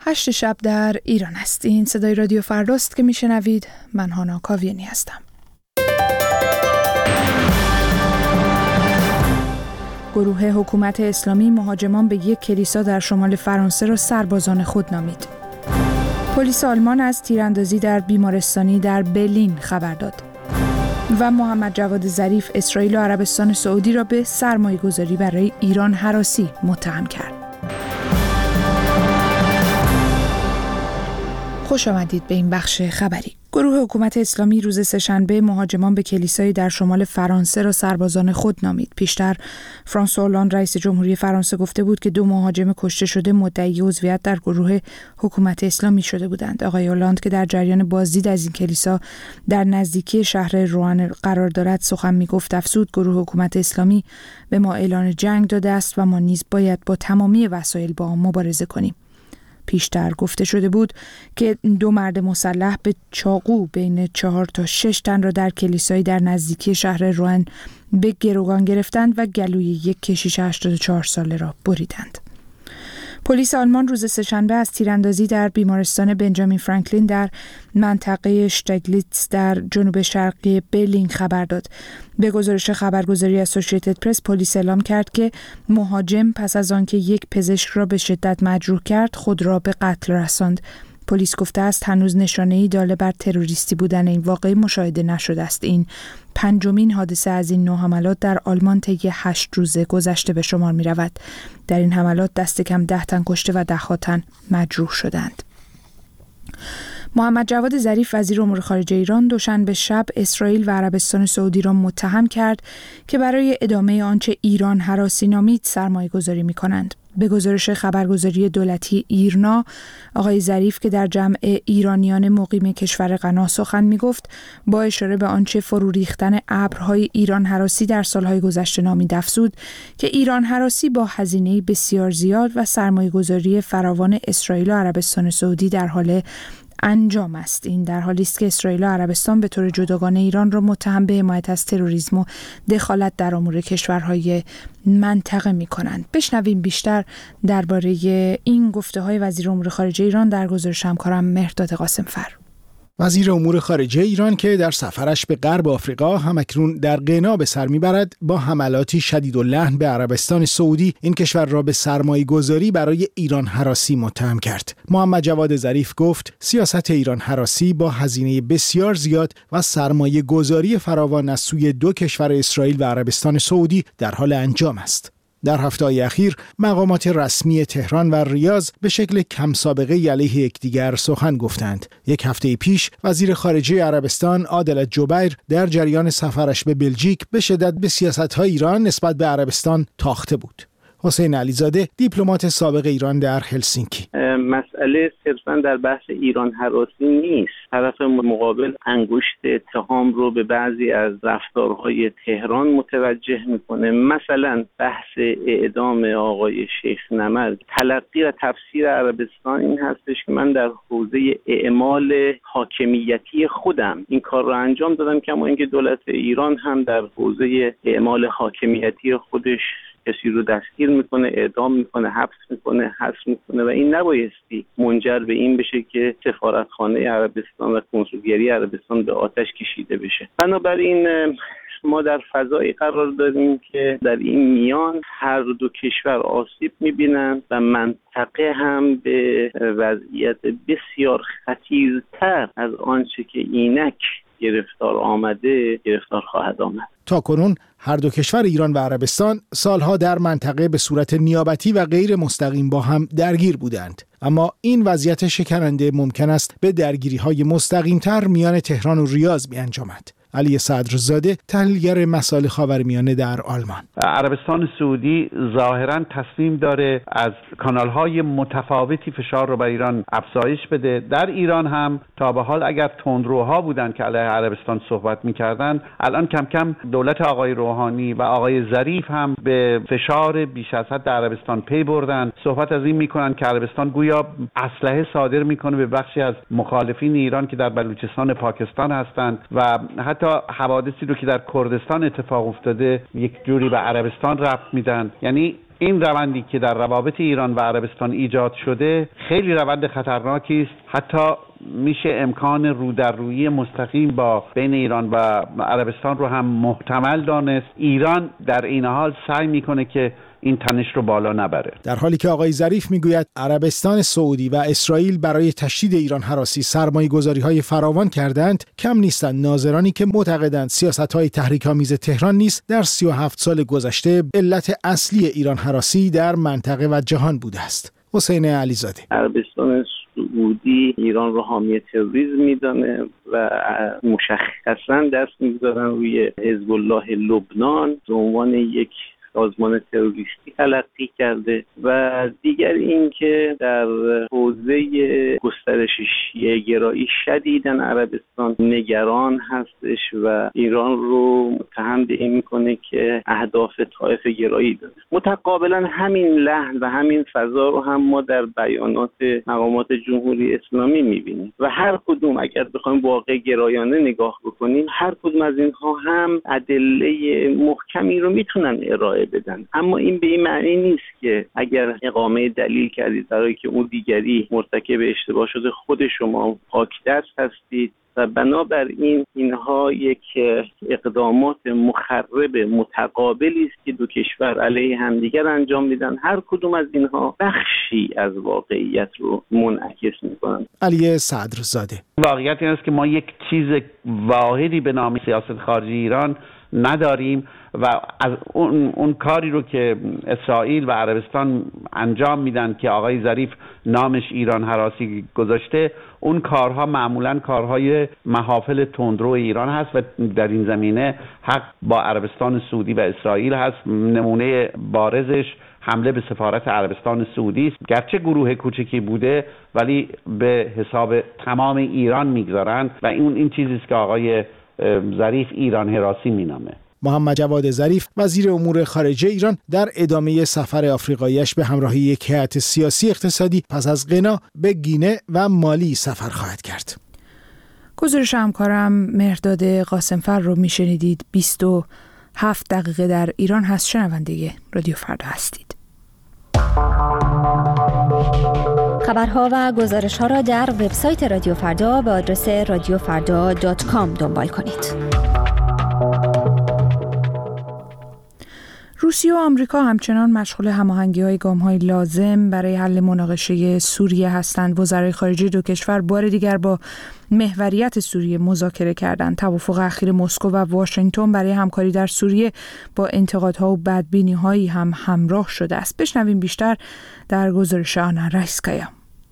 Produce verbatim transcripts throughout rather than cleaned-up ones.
هشت شب در ایران است. این صدای رادیو فرداست که میشنوید. من هانا کاویانی هستم. گروه حکومت اسلامی مهاجمان به یک کلیسا در شمال فرانسه را سربازان خود نامید. پلیس آلمان از تیراندازی در بیمارستانی در برلین خبر داد. و محمد جواد ظریف اسرائیل و عربستان سعودی را به سرمایه‌گذاری برای ایران هراسی متهم کرد. خوش آمدید به این بخش خبری. گروه حکومت اسلامی روز سه‌شنبه مهاجمان به کلیسایی در شمال فرانسه را سربازان خود نامید. پیشتر فرانسوا هولند رئیس جمهوری فرانسه گفته بود که دو مهاجم کشته شده مدعی عضویت در گروه حکومت اسلامی شده بودند. آقای هولند که در جریان بازدید از این کلیسا در نزدیکی شهر روان قرار دارد سخن می‌گفت، افزود گروه حکومت اسلامی به ما اعلان جنگ داده است و ما نیز باید با تمامی وسایل با آن مبارزه کنیم. پیشتر گفته شده بود که دو مرد مسلح به چاقو بین چهار تا شش تن را در کلیسایی در نزدیکی شهر روان به گروگان گرفتند و گلوی یک کشیش هشتاد و چهار ساله را بریدند. پلیس آلمان روز سه‌شنبه از تیراندازی در بیمارستان بنجامین فرانکلین در منطقه شتاگلیتز در جنوب شرقی برلین خبر داد. به گزارش خبرگزاری اسوسییتد پرس، پلیس اعلام کرد که مهاجم پس از آنکه یک پزشک را به شدت مجروح کرد، خود را به قتل رساند. پلیس گفته است هنوز نشانه‌ای دال بر تروریستی بودن این واقعه مشاهده نشده است. این پنجمین حادثه از این نوع حملات در آلمان طی هشت روز گذشته به شمار می رود. در این حملات دست کم ده تن کشته و ده ها تن مجروح شدند. محمد جواد ظریف وزیر امور خارجه ایران دوشنبه شب اسرائیل و عربستان سعودی را متهم کرد که برای ادامه آنچه ایران هراسی نامید سرمایه‌گذاری می‌کنند. به گزارش خبرگزاری دولتی ایرنا، آقای ظریف که در جمع ایرانیان مقیم کشور غنا سخن می‌گفت، با اشاره به آنچه فرو ریختن ابرهای ایران هراسی در سالهای گذشته نامید، افزود که ایران هراسی با هزینه بسیار زیاد و سرمایه‌گذاری فراوان اسرائیل و عربستان سعودی در حال انجام است. این در حالی است که اسرائیل و عربستان به طور جداگانه ایران را متهم به حمایت از تروریسم و دخالت در امور کشورهای منطقه می‌کنند. بشنویم بیشتر درباره این گفته‌های وزیر امور خارجه ایران در گزارش همکارم مهرداد قاسم‌فر. وزیر امور خارجه ایران که در سفرش به غرب آفریقا همکنون در غنا به سر میبرد، با حملاتی شدیداللحن به عربستان سعودی این کشور را به سرمایه‌گذاری برای ایران هراسی متهم کرد. محمد جواد ظریف گفت سیاست ایران هراسی با هزینه بسیار زیاد و سرمایه‌گذاری فراوان از سوی دو کشور اسرائیل و عربستان سعودی در حال انجام است. در هفته‌های اخیر مقامات رسمی تهران و ریاض به شکل کم سابقه علیه یکدیگر سخن گفتند. یک هفته پیش وزیر خارجه عربستان عادل جبیر در جریان سفرش به بلژیک به شدت به سیاست‌های ایران نسبت به عربستان تاخته بود. حسین علیزاده دیپلمات سابق ایران در هلسینکی: مسئله صرفاً در بحث ایران هراسی نیست. طرف مقابل انگشت اتهام رو به بعضی از رفتارهای تهران متوجه میکنه. مثلا بحث اعدام آقای شیخ نمر، تلقی و تفسیر عربستان این هستش که من در حوزه اعمال حاکمیتی خودم این کار رو انجام دادم، کما اینکه دولت ایران هم در حوزه اعمال حاکمیتی خودش کسی رو دستگیر میکنه، اعدام میکنه، حبس میکنه، حبس میکنه و این نبایستی منجر به این بشه که سفارتخانه عربستان و کنسولگری عربستان به آتش کشیده بشه. بنابراین ما در فضایی قرار داریم که در این میان هر دو کشور آسیب میبینن و منطقه هم به وضعیت بسیار خطیرتر از آنچه که اینک گرفتار آمده گرفتار خواهد آمد. تا کنون هر دو کشور ایران و عربستان سالها در منطقه به صورت نیابتی و غیر مستقیم با هم درگیر بودند، اما این وضعیت شکننده ممکن است به درگیری‌های مستقیم‌تر میان تهران و ریاض بیانجامد. علی صدرزاده، تحلیلگر مسائل خاورمیانه در آلمان: عربستان سعودی ظاهراً تصمیم داره از کانال‌های متفاوتی فشار رو بر ایران افزایش بده. در ایران هم تا به حال اگر تندروها بودن که علیه عربستان صحبت می‌کردن، الان کم کم دولت آقای روحانی و آقای ظریف هم به فشار بیش از حد در عربستان پی بردن. صحبت از این می‌کنن که عربستان گویا اسلحه صادر می‌کنه به بخشی از مخالفین ایران که در بلوچستان پاکستان هستند و حتی حوادثی رو که در کردستان اتفاق افتاده یک جوری به عربستان ربط میدن. یعنی این روندی که در روابط ایران و عربستان ایجاد شده خیلی روند خطرناکی است. حتی میشه امکان رو در رویی مستقیم با بین ایران و عربستان رو هم محتمل دانست. ایران در این حال سعی میکنه که این تنش رو بالا نبره، در حالی که آقای ظریف میگوید عربستان سعودی و اسرائیل برای تشدید ایران هراسی سرمایه‌گذاری‌های فراوان کردند. کم نیستند ناظرانی که معتقدند سیاست‌های تحریک‌آمیز تهران نیز در سی و هفت سال گذشته علت اصلی ایران هراسی در منطقه و جهان بوده است. حسین علیزاده: عربستان سعودی ایران رو حامی تروریسم میدانه و مشخصاً دست می‌گذارن روی حزب الله لبنان به عنوان یک سازمان تروریستی تلقی کرده و دیگر این که در حوزه گسترش شیعه گرایی شدیداً عربستان نگران هستش و ایران رو متهم به این میکنه که اهداف طائفه گرایی داره. متقابلا همین لحن و همین فضا رو هم ما در بیانات مقامات جمهوری اسلامی میبینیم و هر کدوم اگر بخوایم واقع گرایانه نگاه بکنیم هر کدوم از اینها هم ادله محکمی رو میتونن ارائه بدن، اما این به این معنی نیست که اگر اقامه دلیل کردید برای که اون دیگری مرتکب اشتباه شده خود شما پاکدست هستید و بنابراین اینها یک اقدامات مخرب متقابلی است که دو کشور علیه همدیگر انجام میدن. هر کدوم از اینها بخشی از واقعیت رو منعکس میکنن. علی صدرزاده: واقعیت این است که ما یک چیز واحدی به نام سیاست خارجی ایران نداریم و از اون, اون کاری رو که اسرائیل و عربستان انجام میدن که آقای ظریف نامش ایران هراسی گذاشته، اون کارها معمولاً کارهای محافل تندرو ایران هست و در این زمینه حق با عربستان سعودی و اسرائیل هست. نمونه بارزش حمله به سفارت عربستان سعودی است. گرچه گروه کوچکی بوده ولی به حساب تمام ایران میگذارن و اون این چیزی است که آقای ظریف ایران هراسی مینامه. محمد جواد ظریف وزیر امور خارجه ایران در ادامه سفر آفریقایی‌اش به همراهی یک هیئت سیاسی اقتصادی پس از غنا به گینه و مالی سفر خواهد کرد. گزارش همکارم مهرداد قاسمفر رو میشنیدید. بیست و هفت دقیقه در ایران هست. شنونده رادیو فردا هستید. خبرها و گزارش‌ها را در وبسایت رادیو فردا به آدرس رادیو فردا دات کام دنبال کنید. روسیه و آمریکا همچنان مشغول هماهنگی‌های گام‌های لازم برای حل مناقشه سوریه هستند. وزرای خارجه دو کشور بار دیگر با محوریت سوریه مذاکره کردند. توافق اخیر مسکو و واشنگتن برای همکاری در سوریه با انتقادها و بدبینی‌هایی هم همراه شده است. بشنویم بیشتر در گزارش آنا رایسکایا.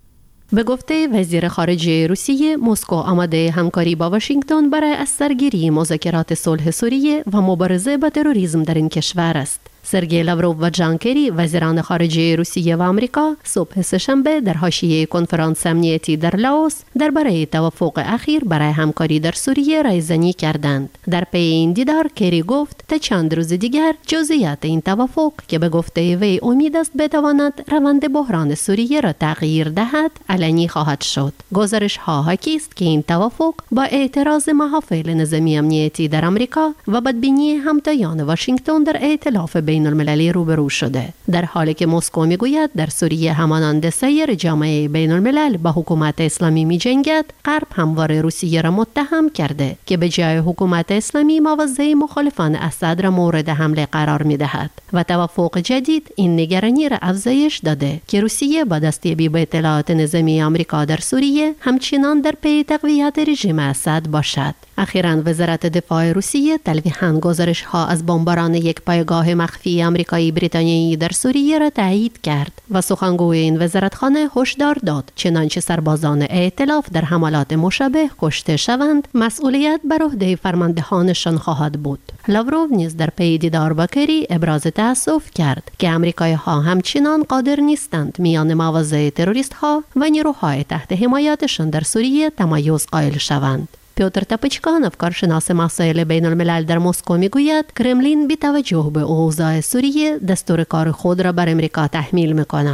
به گفته وزیر خارجه روسیه، مسکو آماده همکاری با واشنگتن برای از سرگیری مذاکرات صلح سوریه و مبارزه با تروریسم در این کشور است. سرگئی لاوروف و جان کری وزیران خارجه روسیه و آمریکا صبح سه‌شنبه در حاشیه کنفرانس امنیتی در لاوس درباره توافق اخیر برای همکاری در سوریه رایزنی کردند. در پی این دیدار کری گفت تا چند روز دیگر جزئیات این توافق که به گفته وی امید است بتواند روند بحران سوریه را تغییر دهد علنی خواهد شد. گزارش ها حاکی است که این توافق با اعتراض محافل نظامی امنیتی در آمریکا و بدبینی همتایان واشنگتن در ائتلاف بین المللی روبرو شده، در حالی که مسکو میگوید در سوریه همانند سایر جامعه بین الملل با حکومت اسلامی می جنگد. غرب همواره روسیه را متهم کرده که به جای حکومت اسلامی مواضع مخالفان اسد را مورد حمله قرار می دهد و توافق جدید این نگرانی را افزایش داده که روسیه با دستیابی به اطلاعات نظامی آمریکا در سوریه همچنان در پی تقویت رژیم اسد باشد. اخیراً وزارت دفاع روسیه تلویحاً گزارش ها از بمباران یک پایگاه مخفی آمریکایی بریتانیایی در سوریه را تایید کرد و سخنگوی این وزارتخانه هشدار داد چنانچه سربازان ائتلاف در حملات مشابه کشته شوند مسئولیت بر عهده فرماندهانشان خواهد بود. لاوروف نیز در پی دیدار با کری ابراز تأسف کرد که آمریکایی ها همچنان قادر نیستند میان مواضع تروریست ها و نیروهای تحت حمایتشان در سوریه تمایز قائل شوند. پیوتر تاپچکان افکارشناس مسائل بین الملل در مسکو میگوید کرملین بی توجه به اوضاع سوریه دستور کار خود را بر امریکا تحمیل میکند.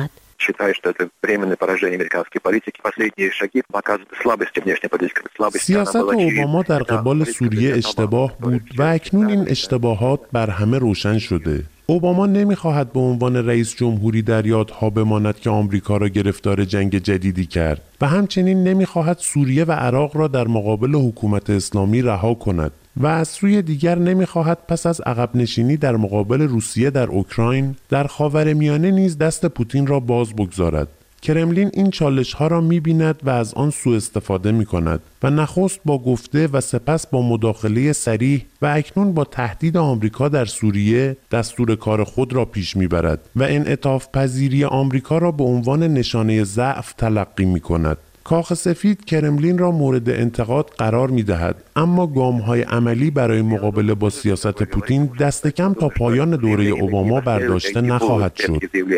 считаю, что это временное поражение американской политики. Последние шаги показывают слабость внешнеполитической слабость. سیاست اوباما در قبال سوریه اشتباه بود و اکنون این اشتباهات بر همه روشن شده. اوباما نمیخواهد به عنوان رئیس جمهوری در یادها بماند که آمریکا را گرفتار جنگ جدیدی کرد و همچنین نمیخواهد سوریه و عراق را در مقابل حکومت اسلامی رها کند و از سوی دیگر نمیخواهد پس از عقب نشینی در مقابل روسیه در اوکراین در خاورمیانه نیز دست پوتین را باز بگذارد. کرملین این چالش ها را می بیند و از آن سوء استفاده می کند و نخست با گفته و سپس با مداخله صریح و اکنون با تهدید آمریکا در سوریه دستور کار خود را پیش می برد و انعطاف پذیری آمریکا را به عنوان نشانه ضعف تلقی می کند. کاخ سفید کرملین را مورد انتقاد قرار می دهد، اما گام‌های عملی برای مقابله با سیاست پوتین دست کم تا پایان دوره اوباما برداشته نخواهد شد.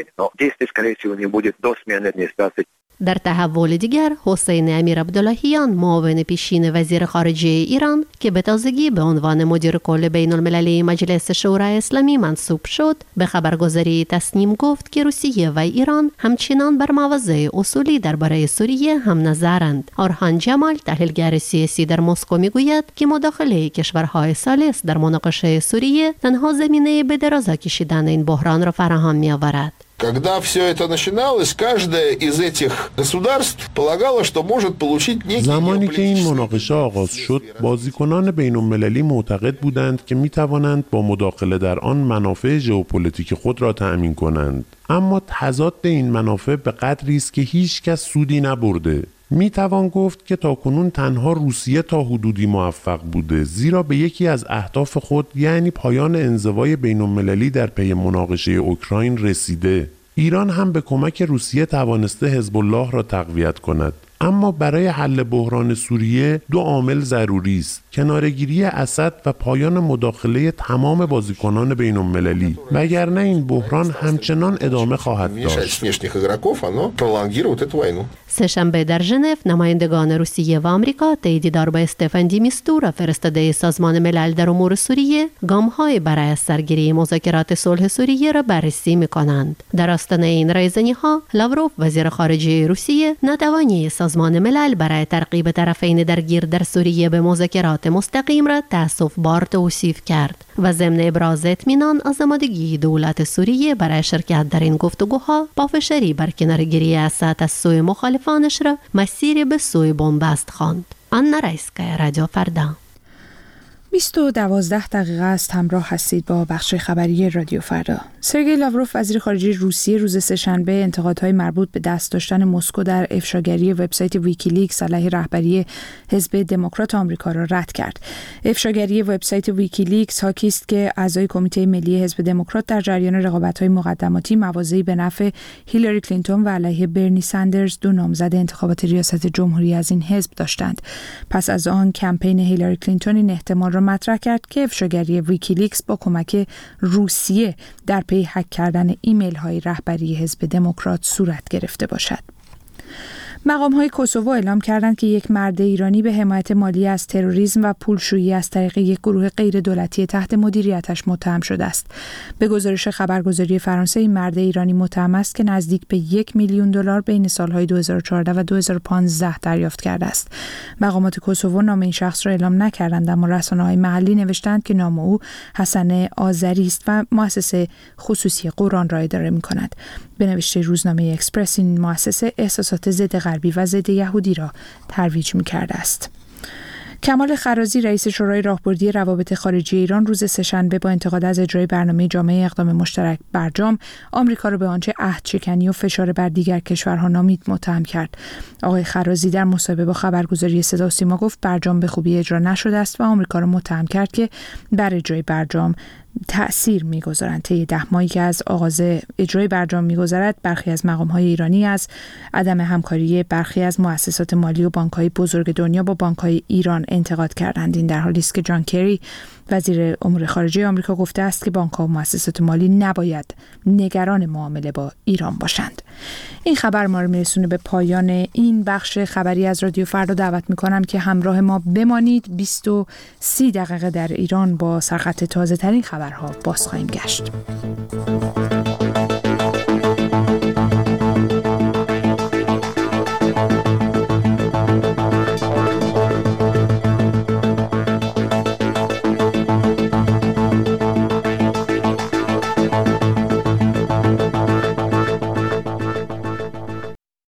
در تحول دیگر، حسین امیر عبداللهیان معاون پیشین وزیر خارجه ایران که به تازگی به عنوان مدیر کل بین المللی مجلس شورای اسلامی منصوب شد، به خبرگزاری تسنیم گفت که روسیه و ایران همچنان بر مواضع اصولی درباره سوریه هم نظرند. آرهان جمال، تحلیلگر سیاسی در مسکو، میگوید که مداخله کشورهای ثالث در مناقشه سوریه تنها زمینه به درازا کشیدن این بحران را فراهم می‌آورد. Когда все это начиналось, каждое из этих государств полагало, что может получить некий زمانی که این مناقشه آغاز شد، بازیکنان بین‌المللی معتقد بودند که می‌توانند با مداخله در آن منافع ژئوپلیتیک خود را تأمین کنند. اما تضاد این منافع به قدری است که هیچ کس سودی نبرده. می توان گفت که تاکنون تنها روسیه تا حدودی موفق بوده، زیرا به یکی از اهداف خود یعنی پایان انزوای بین‌المللی در پی مناقشه اوکراین رسیده. ایران هم به کمک روسیه توانسته حزب الله را تقویت کند. اما برای حل بحران سوریه دو عامل ضروری است: کناره‌گیری اسد و پایان مداخله تمام بازیکنان بین‌المللی، وگرنه این بحران همچنان ادامه خواهد داشت. سه‌شنبه در ژنو نمایندگان روسیه و آمریکا طی دیدار با استفان دی میستورا، فرستاده سازمان ملل در امور سوریه، گام‌های برای سرگیری مذاکرات صلح سوریه را بررسی می‌کنند. در آستانه این رایزنی‌ها، لاوروف وزیر خارجه روسیه ناتوانی سازمان ملل برای ترغیب طرفین درگیر در سوریه به مذاکرات مستقیم را تأسف‌بار توصیف کرد و ضمن ابراز اطمینان از آمادگی دولت سوریه برای شرکت در این گفتگوها، پافشاری بر کناره‌گیری اسد از سوی مخالفانش را مسیری به سوی بنبست خواند. آنا رایسکایا، رادیو فردا. بیست و دوازده دقیقه است. همراه هستید با بخش خبری رادیو فردا. سرگئی لاوروف وزیر خارجه روسیه روز سه‌شنبه انتقادهای مربوط به دست داشتن مسکو در افشاگری وبسایت ویکیلیکس علیه رهبری حزب دموکرات آمریکا را رد کرد. افشاگری وبسایت ویکیلیکس حاکی است که اعضای کمیته ملی حزب دموکرات در جریان رقابت‌های مقدماتی مواضعی به نفع هیلاری کلینتون و علیه برنی ساندرز، دو نامزد انتخابات ریاست جمهوری از این حزب داشتند. پس از آن کمپین هیلاری کلینتون این احتمال را مطرح کرد که افشاگری ویکیلیکس با کمک روسیه در پی هک کردن ایمیل های رهبری حزب دموکرات صورت گرفته باشد. مقام‌های کوسوو اعلام کردند که یک مرد ایرانی به حمایت مالی از تروریسم و پولشویی از طریق یک گروه غیر دولتی تحت مدیریتش متهم شده است. به گزارش خبرگزاری فرانسه، این مرد ایرانی متهم است که نزدیک به یک میلیون دلار بین سالهای دو هزار و چهارده و دو هزار و پانزده دریافت کرده است. مقامات کوسوو نام این شخص را اعلام نکردند، اما رسانه‌های محلی نوشتند که نام او حسن آذری است و مؤسسه خصوصی قرآن را اداره می‌کند. به نوشته روزنامه اکسپرس، این مؤسسه احساسات ضد غربی و ضد یهودی را ترویج می‌کرده است. کمال خرازی، رئیس شورای راهبردی روابط خارجی ایران، روز سه‌شنبه با انتقاد از اجرای برنامه جامعه اقدام مشترک برجام، آمریکا را به آنچه عهدشکنی و فشار بر دیگر کشورها نامید متهم کرد. آقای خرازی در مصاحبه با خبرگزاری صدا و سیما گفت برجام به خوبی اجرا نشده است و آمریکا را متهم کرد که بر اجرای برجام تأثیر می‌گذارند. طی ده ماهی که از آغاز اجرای برجام می‌گذرد، برخی از مقام‌های ایرانی از عدم همکاری برخی از مؤسسات مالی و بانک‌های بزرگ دنیا با بانک‌های ایران انتقاد کردند. این در حالی است که جان کری، وزیر امور خارجه آمریکا، گفته است که بانک‌ها و مؤسسات مالی نباید نگران معامله با ایران باشند. این خبر ما رو میرسونه به پایان این بخش خبری از رادیو فردا. دعوت می‌کنم که همراه ما بمانید. بیست و سی دقیقه در ایران با سرخط تازه‌ترین خبرها باز خواهیم گشت.